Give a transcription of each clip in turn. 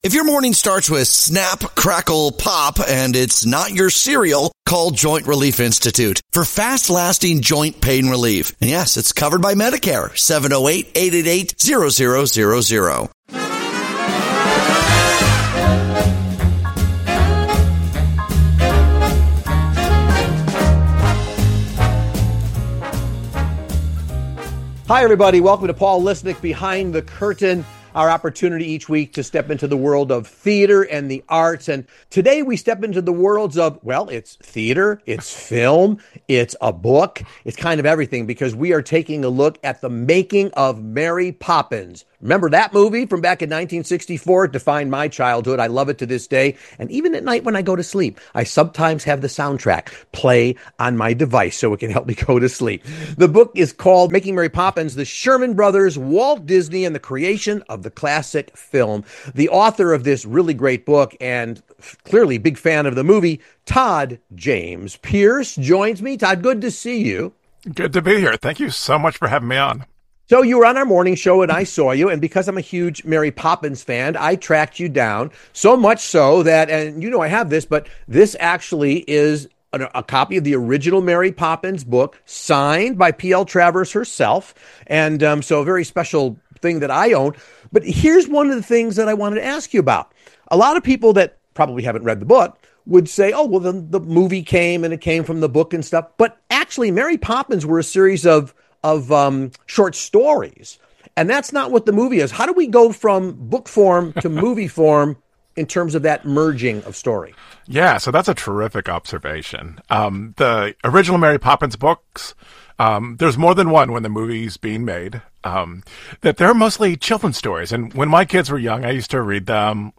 If your morning starts with snap, crackle, pop, and it's not your cereal, call Joint Relief Institute for fast-lasting joint pain relief. And yes, it's covered by Medicare. 708-888-0000. Hi, everybody. Welcome to Paul Lisnek Behind the Curtain, our opportunity each week to step into the world of theater and the arts. And today we step into the worlds of, well, it's theater, it's film, it's a book, it's kind of everything, because we are taking a look at the making of Mary Poppins. Remember that movie from back in 1964? It defined my childhood. I love it to this day. And even at night when I go to sleep, I sometimes have the soundtrack play on my device so it can help me go to sleep. The book is called Making Mary Poppins, The Sherman Brothers, Walt Disney, and the Creation of the Classic Film. The author of this really great book, and clearly big fan of the movie, Todd James Pierce, joins me. Todd, good to see you. Good to be here. Thank you so much for having me on. So you were on our morning show and I saw you, and because I'm a huge Mary Poppins fan, I tracked you down, so much so that, and you know I have this, but this actually is a copy of the original Mary Poppins book, signed by P.L. Travers herself, and so a very special thing that I own. But here's one of the things that I wanted to ask you about. A lot of people that probably haven't read the book would say, oh, well, the movie came and it came from the book and stuff. But actually, Mary Poppins were a series of short stories. And that's not what the movie is. How do we go from book form to movie form in terms of that merging of story? Yeah, so that's a terrific observation. The original Mary Poppins books, there's more than one when the movie's being made, that they're mostly children's stories. And when my kids were young, I used to read them,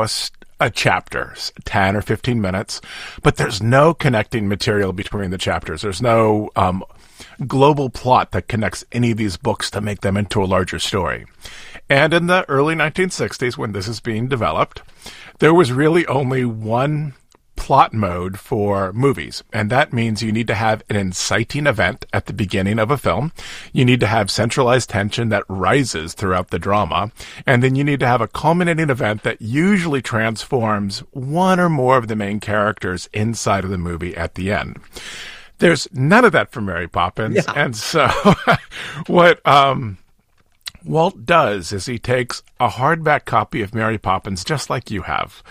a chapter, 10 or 15 minutes, but there's no connecting material between the chapters. There's no global plot that connects any of these books to make them into a larger story. And in the early 1960s, when this is being developed, there was really only one plot mode for movies. And that means you need to have an inciting event at the beginning of a film. You need to have centralized tension that rises throughout the drama. And then you need to have a culminating event that usually transforms one or more of the main characters inside of the movie at the end. There's none of that for Mary Poppins. Yeah. And so what Walt does is he takes a hardback copy of Mary Poppins, just like you have.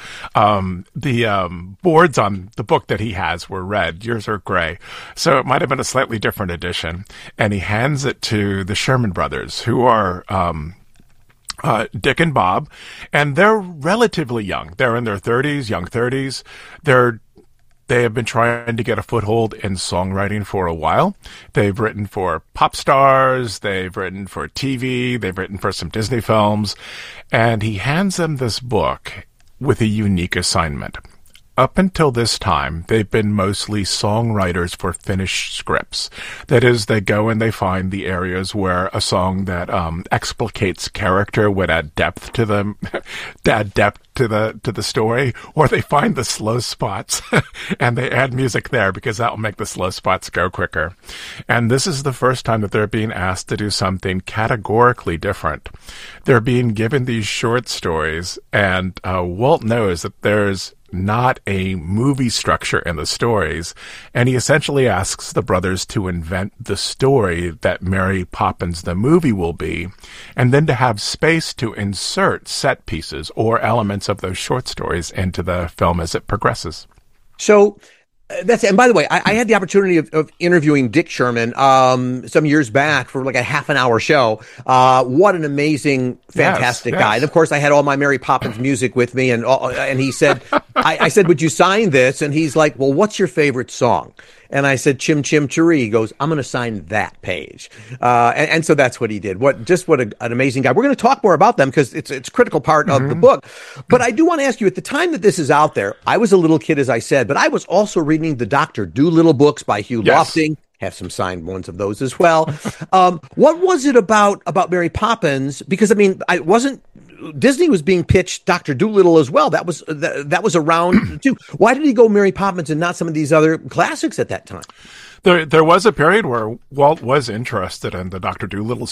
The boards on the book that he has were red. Yours are gray. So it might have been a slightly different edition. And he hands it to the Sherman Brothers, who are Dick and Bob. And they're relatively young. They're in their 30s, young 30s. They have been trying to get a foothold in songwriting for a while. They've written for pop stars, they've written for TV, they've written for some Disney films, and he hands them this book with a unique assignment. Up until this time, they've been mostly songwriters for finished scripts. That is, they go and they find the areas where a song that explicates character would add depth to the story, or they find the slow spots and they add music there because that will make the slow spots go quicker. And this is the first time that they're being asked to do something categorically different. They're being given these short stories, and Walt knows that there's not a movie structure in the stories, and he essentially asks the brothers to invent the story that Mary Poppins the movie will be, and then to have space to insert set pieces or elements of those short stories into the film as it progresses. So and by the way, I had the opportunity of interviewing Dick Sherman some years back for like a half an hour show. What an amazing, fantastic guy. And of course, I had all my Mary Poppins music with me, and he said, I said, would you sign this? And he's like, well, what's your favorite song? And I said, Chim Chim Cheree. He goes, I'm going to sign that page. And so that's what he did. What an amazing guy. We're going to talk more about them because it's a critical part of the book. But I do want to ask you, at the time that this is out there, I was a little kid, as I said, but I was also reading the Dr. Dolittle books by Hugh Lofting. Have some signed ones of those as well. What was it about Mary Poppins? Because, I mean, Disney was being pitched Dr. Dolittle as well. That was around too. Why did he go Mary Poppins and not some of these other classics at that time? There was a period where Walt was interested in the Dr. Dolittle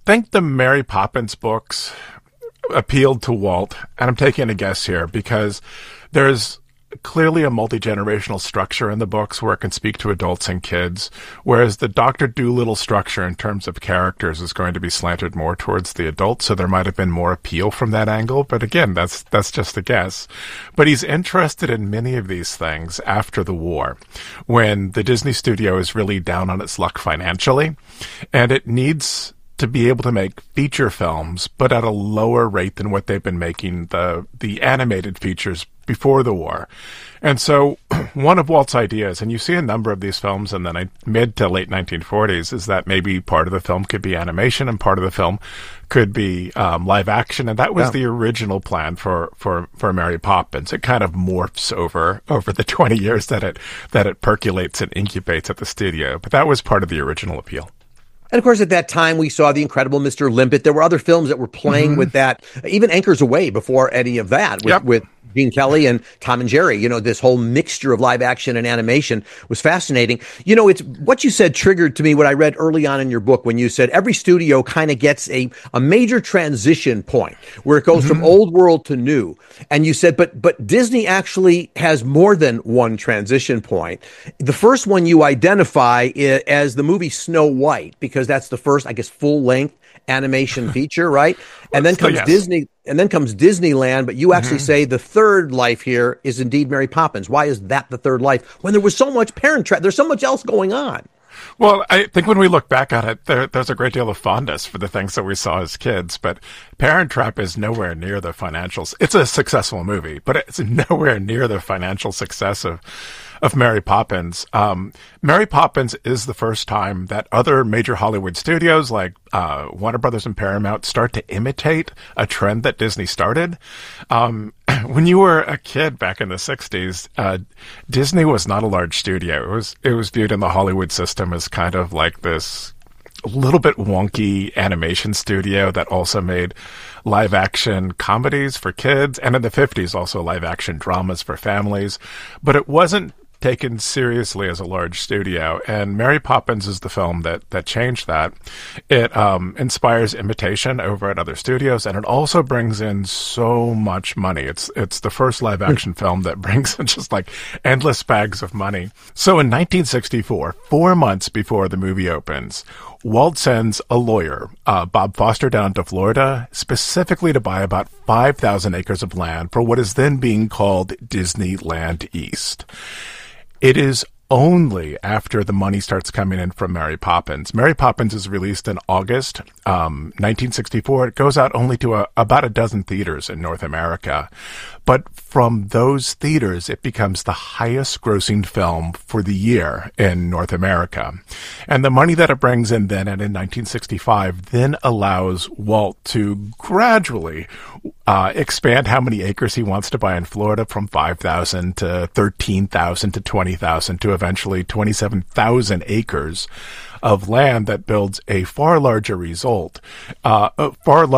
think the Mary Poppins books appealed to Walt, and I'm taking a guess here because there's clearly a multi-generational structure in the books where it can speak to adults and kids, whereas the Dr. Dolittle structure in terms of characters is going to be slanted more towards the adults, so there might have been more appeal from that angle. But again, that's just a guess. But he's interested in many of these things after the war, when the Disney studio is really down on its luck financially, and it needs to be able to make feature films, but at a lower rate than what they've been making the animated features before the war. And so one of Walt's ideas, and you see a number of these films in the mid to late 1940s, is that maybe part of the film could be animation and part of the film could be live action. And that was the original plan for Mary Poppins. It kind of morphs over the 20 years that it percolates and incubates at the studio. But that was part of the original appeal. And of course, at that time, we saw The Incredible Mr. Limpet. There were other films that were playing with that, even Anchors Away before any of that, with Gene Kelly and Tom and Jerry. You know, this whole mixture of live action and animation was fascinating. You know, it's what you said triggered to me what I read early on in your book when you said every studio kind of gets a major transition point where it goes from old world to new. And you said, but Disney actually has more than one transition point. The first one you identify as the movie Snow White, because that's the first, I guess, full length animation feature, right? And then comes Disney, and then comes Disneyland, but you actually say the third life here is indeed Mary Poppins. Why is that the third life when there was so much Parent Trap? There's so much else going on. Well, I think when we look back at it, there's a great deal of fondness for the things that we saw as kids, but Parent Trap is nowhere near the financials. It's a successful movie, but it's nowhere near the financial success of Mary Poppins. Mary Poppins is the first time that other major Hollywood studios like Warner Brothers and Paramount start to imitate a trend that Disney started. When you were a kid back in the 60s, Disney was not a large studio. It was viewed in the Hollywood system as kind of like this a little bit wonky animation studio that also made live action comedies for kids, and in the 50s also live action dramas for families. But it wasn't taken seriously as a large studio, and Mary Poppins is the film that changed that. It inspires imitation over at other studios, and it also brings in so much money. It's the first live action film that brings in just like endless bags of money. So in 1964, 4 months before the movie opens, Walt sends a lawyer, Bob Foster, down to Florida specifically to buy about 5,000 acres of land for what is then being called Disneyland East. It is only after the money starts coming in from Mary Poppins. Mary Poppins is released in August 1964. It goes out only to about a dozen theaters in North America. But from those theaters, it becomes the highest grossing film for the year in North America. And the money that it brings in then, and in 1965, then allows Walt to gradually expand how many acres he wants to buy in Florida from 5,000 to 13,000 to 20,000 to eventually 27,000 acres of land that builds a far larger resort. And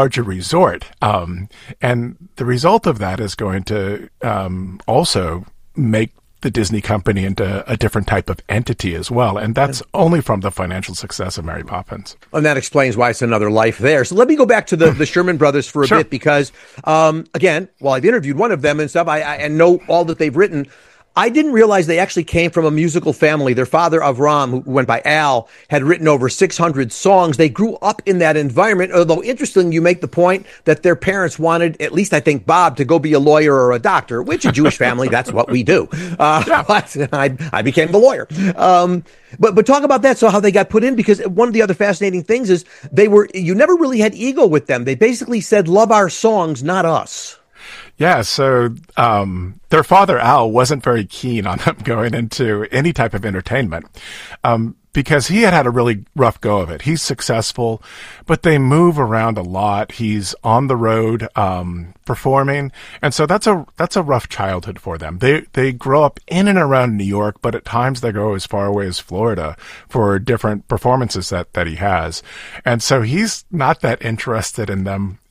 the result of that is going to also make the Disney company into a different type of entity as well. And that's only from the financial success of Mary Poppins. And that explains why it's another life there. So let me go back to the Sherman Brothers for a bit, because, again, while I've interviewed one of them and stuff, I know all that they've written. I didn't realize they actually came from a musical family. Their father, Avram, who went by Al, had written over 600 songs. They grew up in that environment, although interesting, you make the point that their parents wanted, at least I think Bob, to go be a lawyer or a doctor, which a Jewish family, that's what we do. But I became the lawyer. But talk about that, so how they got put in, because one of the other fascinating things is you never really had ego with them. They basically said, love our songs, not us. Yeah, so their father, Al, wasn't very keen on them going into any type of entertainment because he had a really rough go of it. He's successful, but they move around a lot. He's on the road performing, and so that's a rough childhood for them. They grow up in and around New York, but at times they go as far away as Florida for different performances that he has. And so he's not that interested in them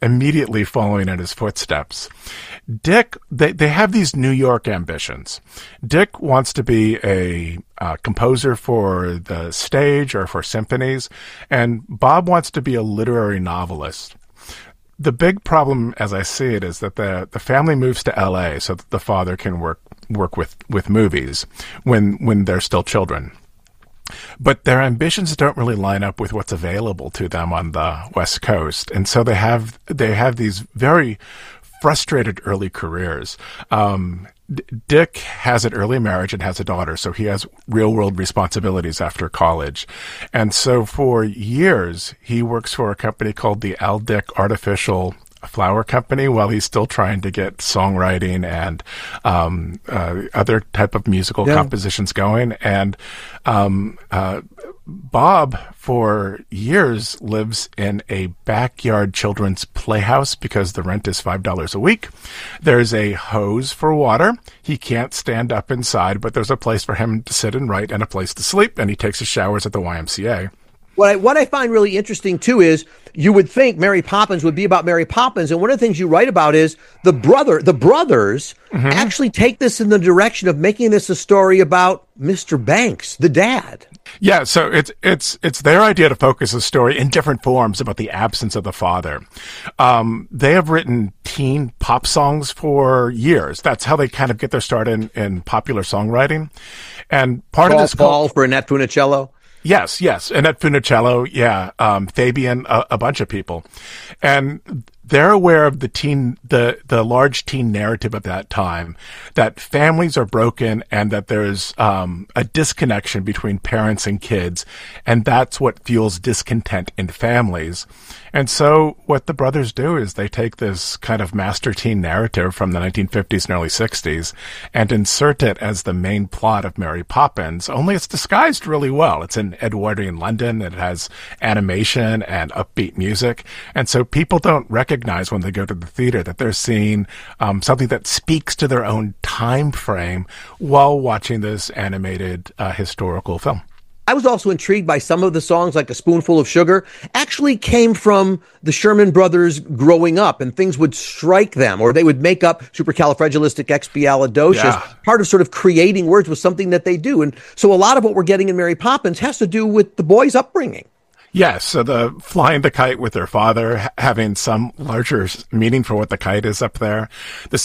immediately following in his footsteps. Dick, they have these New York ambitions. Dick wants to be a composer for the stage or for symphonies, and Bob wants to be a literary novelist. The big problem, as I see it, is that the family moves to L.A. so that the father can work with movies when they're still children. But their ambitions don't really line up with what's available to them on the West Coast, and so they have these very frustrated early careers. Dick has an early marriage and has a daughter, so he has real-world responsibilities after college. And so for years, he works for a company called the Al Dick Artificial Flower Company while he's still trying to get songwriting and other type of musical compositions going. And Bob, for years, lives in a backyard children's playhouse because the rent is $5 a week. There's a hose for water. He can't stand up inside, but there's a place for him to sit and write and a place to sleep, and he takes his showers at the YMCA. What I find really interesting, too, is you would think Mary Poppins would be about Mary Poppins. And one of the things you write about is the brothers actually take this in the direction of making this a story about Mr. Banks, the dad. Yeah, so it's their idea to focus the story in different forms about the absence of the father. They have written teen pop songs for years. That's how they kind of get their start in popular songwriting. And part of this call for Annette Funicello. Yes. Annette Funicello, Fabian, a bunch of people. And they're aware of the large teen narrative of that time, that families are broken and that there's a disconnection between parents and kids, and that's what fuels discontent in families. And so what the brothers do is they take this kind of master teen narrative from the 1950s and early 60s and insert it as the main plot of Mary Poppins, only it's disguised really well. It's in Edwardian London. It has animation and upbeat music. And so people don't recognize when they go to the theater that they're seeing something that speaks to their own time frame while watching this animated historical film. I was also intrigued by some of the songs, like A Spoonful of Sugar, actually came from the Sherman Brothers growing up, and things would strike them, or they would make up supercalifragilisticexpialidocious. Yeah. Part of sort of creating words was something that they do. And so a lot of what we're getting in Mary Poppins has to do with the boys' upbringing. Yes, so the flying the kite with their father, having some larger meaning for what the kite is up there. The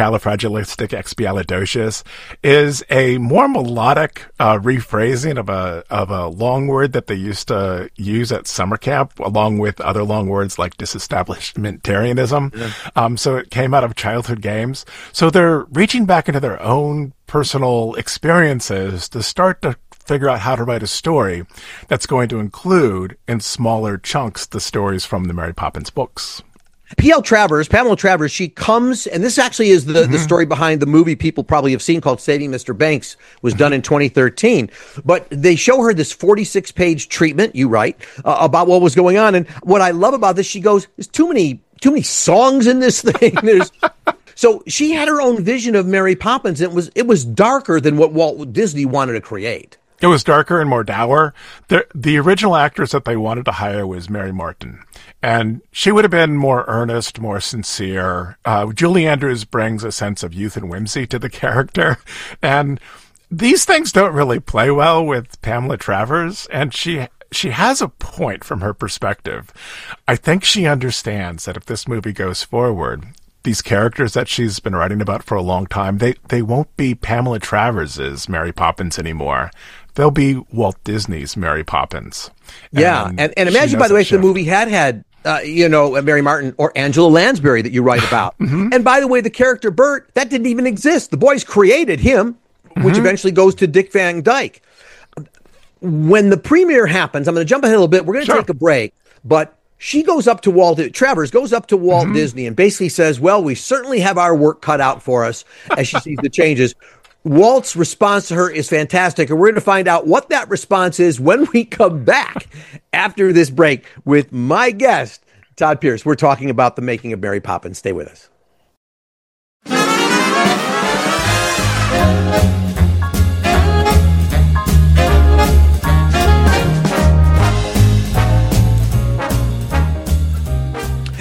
supercalifragilisticexpialidocious is a more melodic rephrasing of a long word that they used to use at summer camp, along with other long words like disestablishmentarianism. Mm-hmm. So it came out of childhood games. So they're reaching back into their own personal experiences to start to figure out how to write a story that's going to include in smaller chunks the stories from the Mary Poppins books. Pamela Travers, she comes, and this actually is the story behind the movie people probably have seen called Saving Mr. Banks, was done in 2013. But they show her this 46-page treatment, you write, about what was going on. And what I love about this, she goes, there's too many songs in this thing. So she had her own vision of Mary Poppins. And it was darker than what Walt Disney wanted to create. It was darker and more dour. The original actress that they wanted to hire was Mary Martin, and she would have been more earnest, more sincere. Julie Andrews brings a sense of youth and whimsy to the character, and these things don't really play well with Pamela Travers, and she has a point from her perspective. I think she understands that if this movie goes forward, these characters that she's been writing about for a long time, they won't be Pamela Travers's Mary Poppins anymore. They'll be Walt Disney's Mary Poppins. Yeah, and imagine, by the way, if the movie had Mary Martin or Angela Lansbury that you write about. Mm-hmm. And by the way, the character Bert, that didn't even exist. The boys created him, which eventually goes to Dick Van Dyke. When the premiere happens, I'm going to jump ahead a little bit. We're going to take a break, but she goes up to Travers goes up to Walt Disney and basically says, well, we certainly have our work cut out for us, as she sees the changes. Walt's response to her is fantastic, and we're going to find out what that response is when we come back after this break with my guest, Todd Pierce. We're talking about the making of Mary Poppins. Stay with us.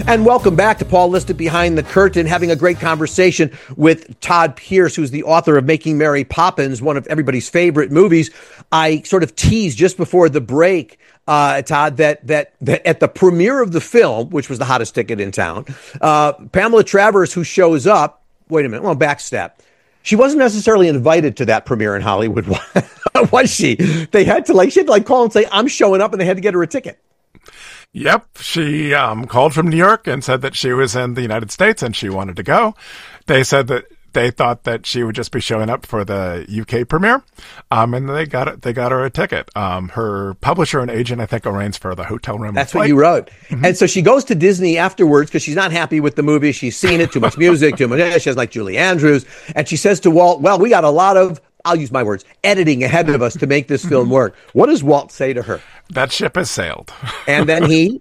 And welcome back to Paul Listed Behind the Curtain, having a great conversation with Todd Pierce, who's the author of Making Mary Poppins, one of everybody's favorite movies. I sort of teased just before the break, Todd, that at the premiere of the film, which was the hottest ticket in town, Pamela Travers, who shows up, wait a minute, well, backstep. She wasn't necessarily invited to that premiere in Hollywood, was she? She had to call and say, I'm showing up, and they had to get her a ticket. Yep. She called from New York and said that she was in the United States and she wanted to go. They said that they thought that she would just be showing up for the UK premiere, and they got her a ticket. Her publisher and agent, I think, arranged for the hotel room. That's what you wrote. Mm-hmm. And so she goes to Disney afterwards because she's not happy with the movie. She's seen it, too much music, too much. She has like Julie Andrews. And she says to Walt, well, we got a lot of, I'll use my words, editing ahead of us to make this film work. What does Walt say to her? That ship has sailed. And then he?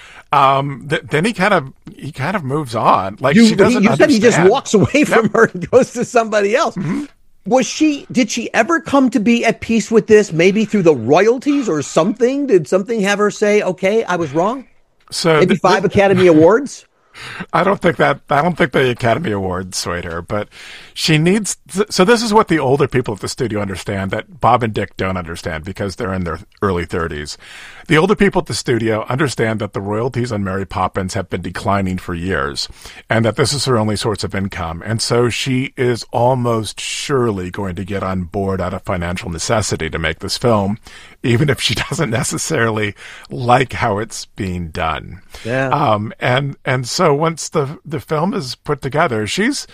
Then he kind of moves on. Like you she doesn't said he just walks away from her and goes to somebody else. Mm-hmm. Did she ever come to be at peace with this? Maybe through the royalties or something? Did something have her say, okay, I was wrong? So maybe 5 Academy Awards? I don't think the Academy Awards swayed her, but she needs, so this is what the older people at the studio understand that Bob and Dick don't understand because they're in their early 30s. The older people at the studio understand that the royalties on Mary Poppins have been declining for years and that this is her only source of income. And so she is almost surely going to get on board out of financial necessity to make this film, even if she doesn't necessarily like how it's being done. Yeah. And so once the film is put together, she's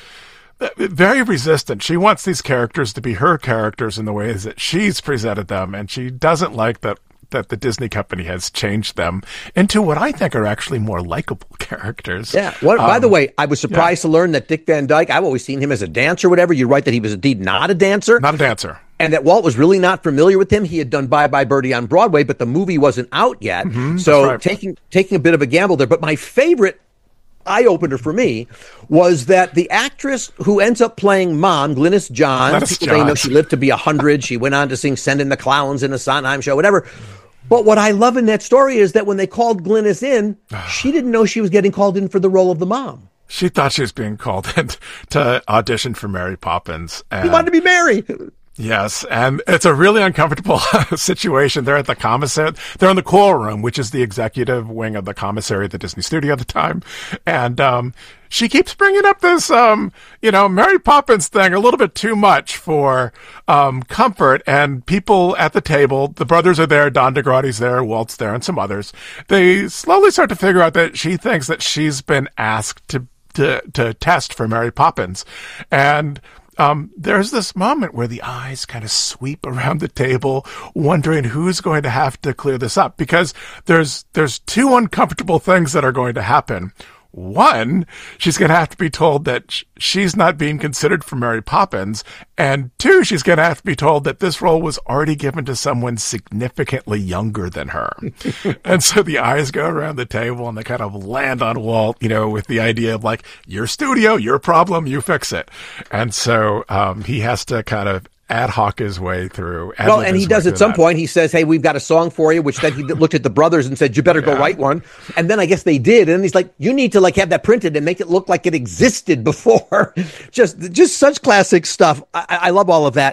very resistant. She wants these characters to be her characters in the ways that she's presented them, and she doesn't like that the Disney company has changed them into what I think are actually more likable characters. Yeah. By the way, I was surprised to learn that Dick Van Dyke, I've always seen him as a dancer or whatever. You write that he was indeed not a dancer. Not a dancer. And that Walt was really not familiar with him. He had done Bye Bye Birdie on Broadway, but the movie wasn't out yet. Mm-hmm, so right. taking a bit of a gamble there. But my favorite eye-opener for me was that the actress who ends up playing Mom, Glynis Johns, people may know she lived to be 100. She went on to sing Send in the Clowns in a Sondheim show, whatever. But what I love in that story is that when they called Glynis in, she didn't know she was getting called in for the role of the mom. She thought she was being called in to audition for Mary Poppins. He wanted to be Mary. Yes, and it's a really uncomfortable situation. They're at the commissary. They're in the coral room, which is the executive wing of the commissary at the Disney studio at the time. And she keeps bringing up this, Mary Poppins thing a little bit too much for comfort. And people at the table, the brothers are there, Don DeGrotti's there, Walt's there, and some others. They slowly start to figure out that she thinks that she's been asked to test for Mary Poppins. And there's this moment where the eyes kind of sweep around the table, wondering who's going to have to clear this up, because there's 2 uncomfortable things that are going to happen. One, she's going to have to be told that she's not being considered for Mary Poppins. And 2, she's going to have to be told that this role was already given to someone significantly younger than her. And so the eyes go around the table and they kind of land on Walt, with the idea of like, your studio, your problem, you fix it. And so he has to kind of ad hoc his way through. Well, and he does at some point. He says, hey, we've got a song for you, which then he looked at the brothers and said, you better go write one. And then I guess they did. And then he's like, you need to have that printed and make it look like it existed before. just such classic stuff. I love all of that.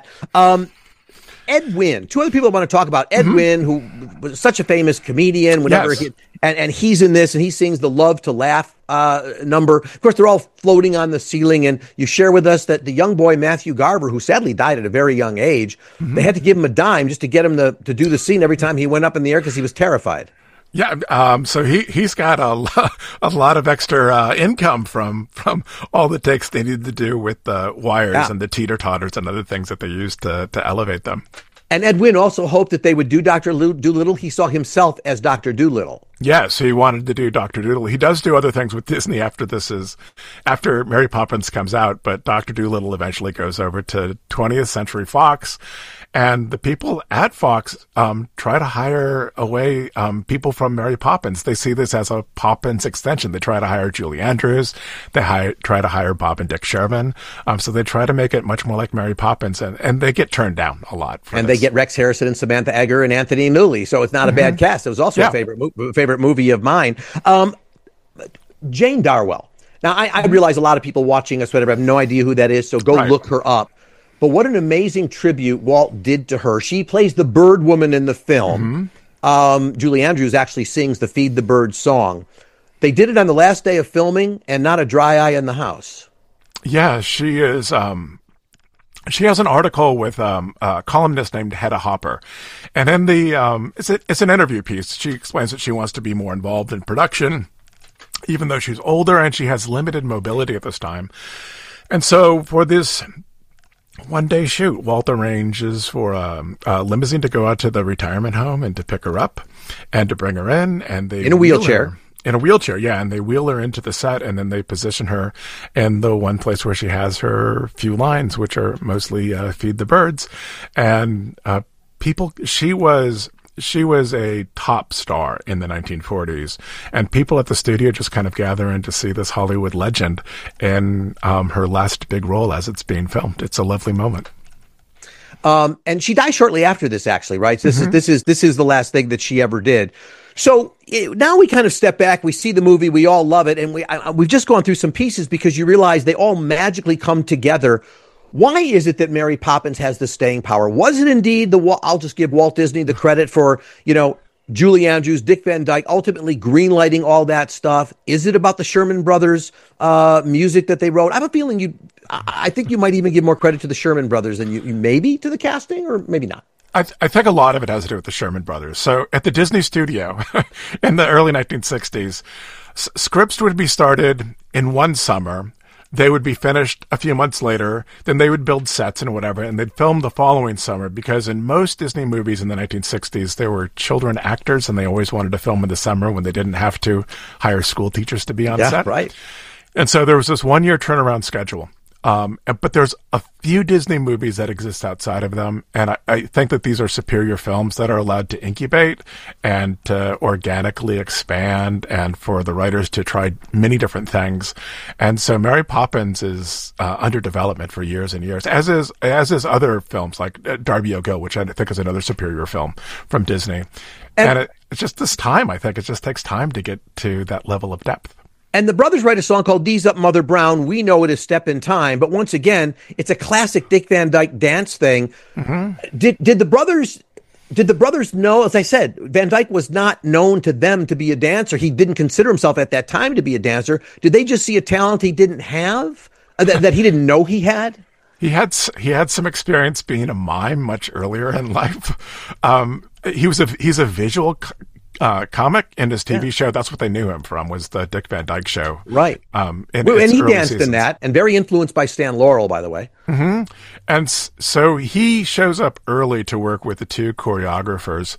Ed Wynn, 2 other people I want to talk about. Ed Wynn, who was such a famous comedian, and he's in this, and he sings the Love to Laugh number. Of course, they're all floating on the ceiling, and you share with us that the young boy, Matthew Garver, who sadly died at a very young age, they had to give him a dime just to get him to do the scene every time he went up in the air because he was terrified. Yeah, so he's got a lot of extra income from all the takes they needed to do with the wires and the teeter-totters and other things that they used to elevate them. And Ed Wynn also hoped that they would do Dr. Dolittle. He saw himself as Dr. Dolittle. Yes, he wanted to do Dr. Dolittle. He does do other things with Disney after Mary Poppins comes out, but Dr. Dolittle eventually goes over to 20th Century Fox. And the people at Fox try to hire away people from Mary Poppins. They see this as a Poppins extension. They try to hire Julie Andrews. They try to hire Bob and Dick Sherman. So they try to make it much more like Mary Poppins, and they get turned down a lot. They get Rex Harrison and Samantha Eggar and Anthony Newley. So it's not a bad cast. It was also a favorite movie of mine. Jane Darwell. Now, I realize a lot of people watching us, whatever, have no idea who that is, so go look her up. But what an amazing tribute Walt did to her. She plays the bird woman in the film. Julie Andrews actually sings the Feed the Bird song. They did it on the last day of filming, and not a dry eye in the house. Yeah, she is. She has an article with a columnist named Hedda Hopper, and in the it's an interview piece. She explains that she wants to be more involved in production, even though she's older and she has limited mobility at this time. And so for this one-day shoot, Walt arranges for a limousine to go out to the retirement home and to pick her up and to bring her in. And they in a wheelchair. In a wheelchair, yeah. And they wheel her into the set, and then they position her in the one place where she has her few lines, which are mostly feed the birds. And she was a top star in the 1940s, and people at the studio just kind of gather in to see this Hollywood legend in her last big role as it's being filmed. It's a lovely moment. And she died shortly after this, actually, right? This is the last thing that she ever did. So now we kind of step back. We see the movie. We all love it. And we've just gone through some pieces because you realize they all magically come together. Why is it that Mary Poppins has the staying power? Was it indeed I'll just give Walt Disney the credit for, Julie Andrews, Dick Van Dyke, ultimately greenlighting all that stuff? Is it about the Sherman Brothers music that they wrote? I have a feeling I think you might even give more credit to the Sherman Brothers than you maybe to the casting, or maybe not. I think a lot of it has to do with the Sherman Brothers. So at the Disney studio in the early 1960s, scripts would be started in one summer. They would be finished a few months later. Then they would build sets and whatever, and they'd film the following summer, because in most Disney movies in the 1960s, there were children actors, and they always wanted to film in the summer when they didn't have to hire school teachers to be on set. Right. And so there was this 1-year turnaround schedule. But there's a few Disney movies that exist outside of them, and I think that these are superior films that are allowed to incubate and to organically expand, and for the writers to try many different things. And so Mary Poppins is under development for years and years, as is other films like Darby O'Gill, which I think is another superior film from Disney. And it's just this time, I think it just takes time to get to that level of depth. And the brothers write a song called "D's Up, Mother Brown." We know it is Step in Time, but once again, it's a classic Dick Van Dyke dance thing. Mm-hmm. Did the brothers know? As I said, Van Dyke was not known to them to be a dancer. He didn't consider himself at that time to be a dancer. Did they just see a talent he didn't have, that he didn't know he had? He had some experience being a mime much earlier in life. He's a visual comic in his TV show. That's what they knew him from, was the Dick Van Dyke Show. Right. And he danced in that, and very influenced by Stan Laurel, by the way. Mm-hmm. And so he shows up early to work with the two choreographers,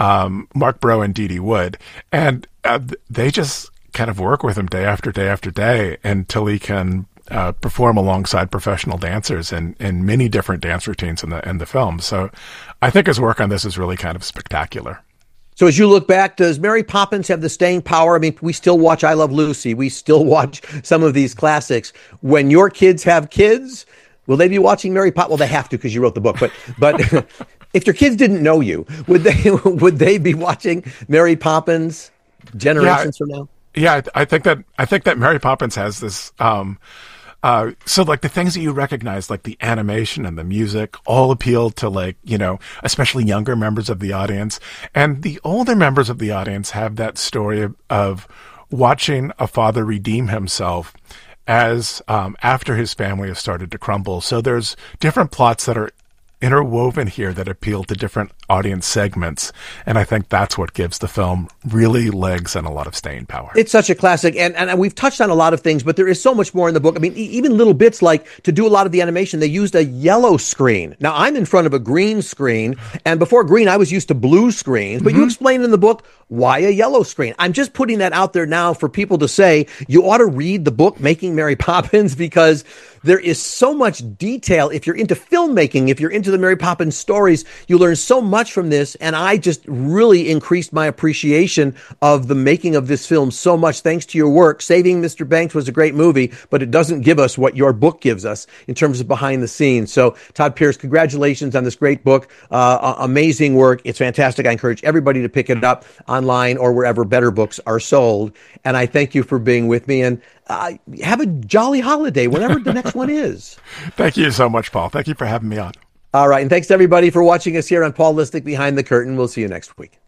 Mark Bro and Dee Dee Wood, and they just kind of work with him day after day after day until he can perform alongside professional dancers in many different dance routines in the film. So I think his work on this is really kind of spectacular. So as you look back, does Mary Poppins have the staying power? I mean, we still watch I Love Lucy. We still watch some of these classics. When your kids have kids, will they be watching Mary Poppins? Well, they have to because you wrote the book. But if your kids didn't know you, would they be watching Mary Poppins generations from now? Yeah, I think that Mary Poppins has this. So like the things that you recognize, like the animation and the music, all appeal to especially younger members of the audience. And the older members of the audience have that story of watching a father redeem himself as after his family has started to crumble. So there's different plots that are interwoven here that appeal to different audience segments, and I think that's what gives the film really legs and a lot of staying power. It's such a classic, and we've touched on a lot of things, but there is so much more in the book. I mean, even little bits like, to do a lot of the animation, they used a yellow screen. Now, I'm in front of a green screen, and before green, I was used to blue screens, but you explain in the book why a yellow screen. I'm just putting that out there now for people to say, you ought to read the book, Making Mary Poppins, because there is so much detail. If you're into filmmaking, if you're into the Mary Poppins stories, you learn so much much from this, and I just really increased my appreciation of the making of this film so much thanks to your work. Saving Mr. Banks was a great movie, but it doesn't give us what your book gives us in terms of behind the scenes. So, Todd Pierce, congratulations on this great book. Amazing work. It's fantastic. I encourage everybody to pick it up online or wherever better books are sold. And I thank you for being with me, and have a jolly holiday, whenever the next one is. Thank you so much, Paul. Thank you for having me on. All right. And thanks to everybody for watching us here on Paul Lisnek Behind the Curtain. We'll see you next week.